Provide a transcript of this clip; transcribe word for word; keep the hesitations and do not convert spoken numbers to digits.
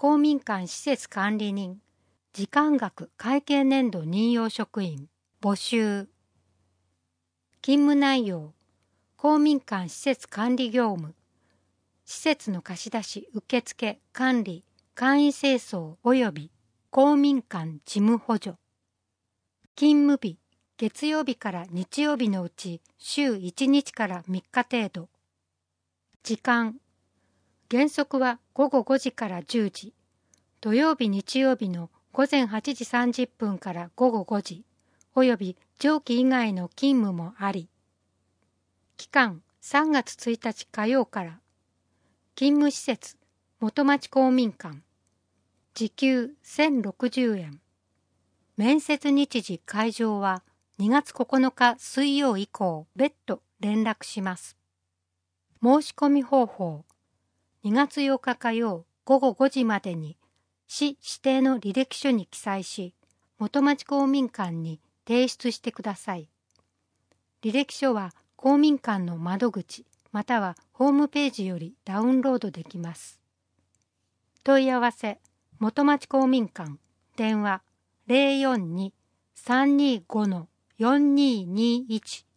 公民館施設管理人、時間額会計年度任用職員、募集。勤務内容、公民館施設管理業務、施設の貸し出し、受付、管理、簡易清掃及び公民館事務補助。勤務日、月曜日から日曜日のうち週いちにちからみっか程度。時間、原則はごごごじからじゅうじ、土曜日日曜日の午前はちじさんじゅっぷんからごごごじ、および上記以外の勤務もあり。期間さんがつついたち火曜から。勤務施設、元町公民館。時給せんろくじゅうえん。面接日時会場はにがつここのか水曜以降、別途連絡します。申し込み方法。にがつようか火曜ごごごじまでに市指定の履歴書に記載し、元町公民館に提出してください。履歴書は公民館の窓口またはホームページよりダウンロードできます。問い合わせ、元町公民館、電話 ゼロよんに さんにご よんにーにーいち